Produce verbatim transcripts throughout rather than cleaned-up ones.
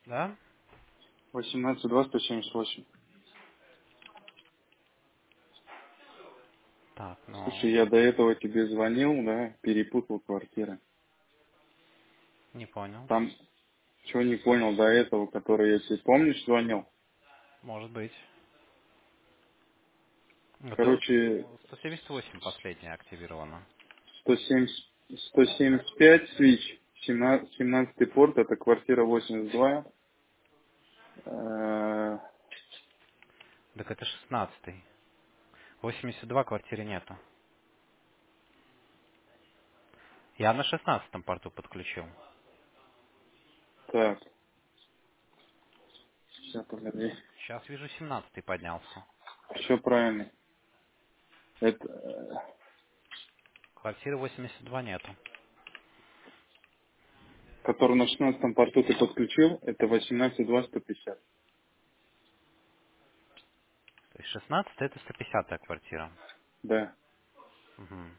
Да? восемнадцать два сто семьдесят восемь. Так, Слушай, ну, я до этого тебе звонил, да, перепутал квартиры. не понял. Там, чего не понял до этого, который я тебе, помнишь, звонил? Может быть. Ну, ты Короче, у- сто семьдесят восемь последняя активирована. сто семьдесят, сто семьдесят пять свич, семнадцатый порт, это квартира восемьдесят два. Э, Так это шестнадцатый. восемьдесят два квартиры нету. Я на шестнадцатом порту подключил. Так, сейчас, погоди. Сейчас вижу семнадцатый поднялся. Все правильно. Это, э, Квартиры восемьдесят два нету. который на шестнадцатом порту ты подключил, это восемнадцать два сто пятьдесят. То есть шестнадцатый это сто пятидесятая квартира. Да, Мгм.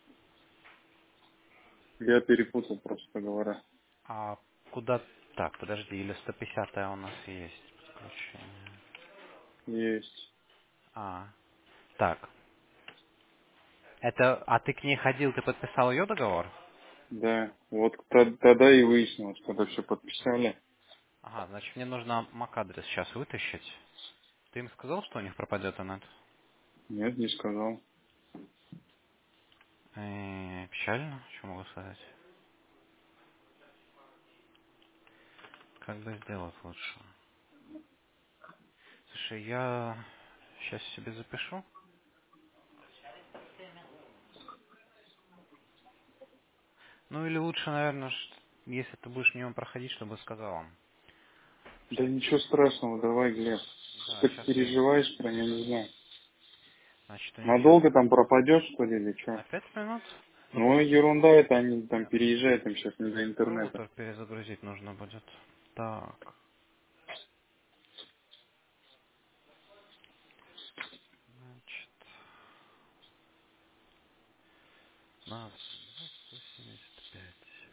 я перепутал, просто говоря. А куда... Так, подожди, или сто пятидесятая у нас есть подключение? Есть. А, так. Это... А ты к ней ходил, ты подписал ее договор? Да, вот т- тогда и выяснилось, когда все подписали. Ага, значит, мне нужно MAC-адрес сейчас вытащить. Ты им сказал, что у них пропадет инет? Нет, не сказал. Э, печально, что могу сказать? Как бы сделать лучше? Слушай, я сейчас себе запишу. Ну или лучше, наверное, ш- если ты будешь мимо проходить, чтобы сказал он. Да ничего страшного, давай, Глеб. Да, Ты сейчас я... переживаешь прям, я не знаю. Значит, у них сейчас Надолго там пропадешь, что ли, или что? на пять минут. Ну, Ну, ерунда это, они там нет, переезжают там сейчас не до интернета. роутер перезагрузить нужно будет. Так, значит, на сто семьдесят пять.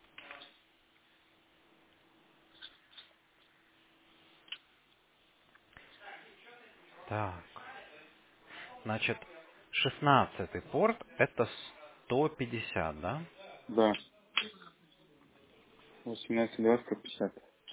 Так, значит, шестнадцатый порт это сто пятьдесят, да? Да, восемнадцать два сто пятьдесят.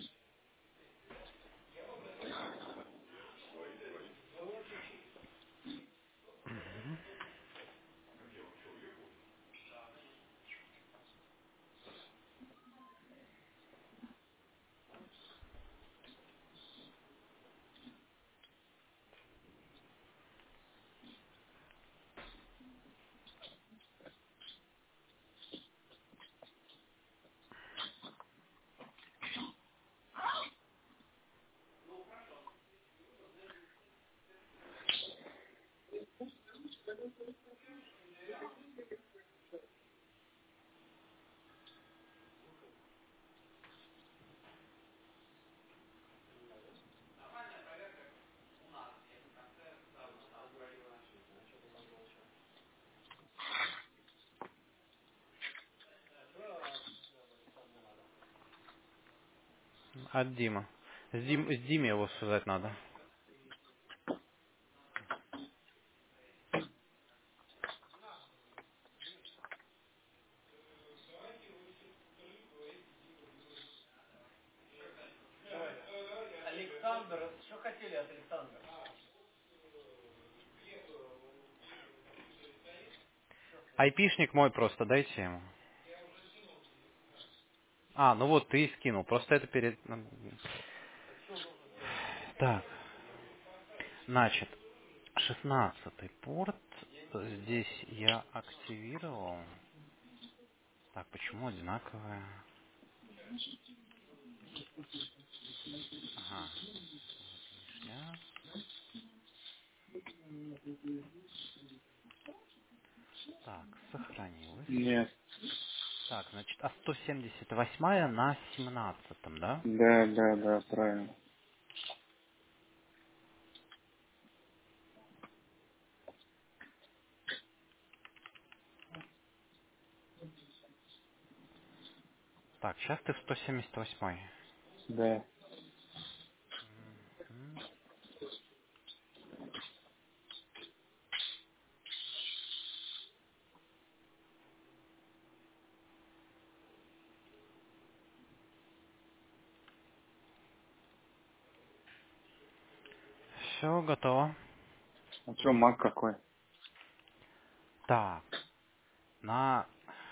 От Дима. С, Дим, с Диме его связать надо. Айпишник мой просто дайте ему. А, ну вот ты и скинул. Просто это перед... Так, значит, шестнадцатый порт. Здесь я активировал. Так, почему одинаковые? Ага, лишняя. Так, сохранилось. Нет, Так, значит, а сто семьдесят восьмая на семнадцатом, да? да, да, да, правильно. Так, сейчас ты в сто семьдесят восьмой. Да. Все, готово. А что, маг какой? Так, на...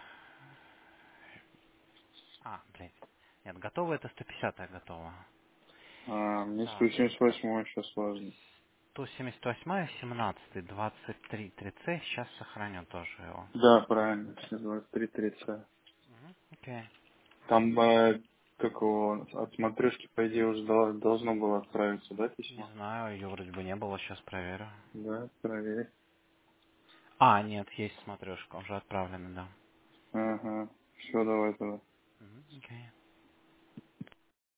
А, блядь. Нет, готово это сто пятьдесят готово. А, мне сто Так, семьдесят восемь сейчас важно. сто семьдесят восемь, семнадцать, двадцать три, три цэ. Сейчас сохраню тоже его. Да, правильно, двадцать три тридцать. Мгм, окей. Там, э, как его, от смотрешки, по идее, уже дол- должно было отправиться, да, Не письмо? знаю, ее вроде бы не было, сейчас проверю. Да, проверь. А, нет, есть смотрешка, уже отправлена, да. Ага, все, давай тогда. Мгм, окей.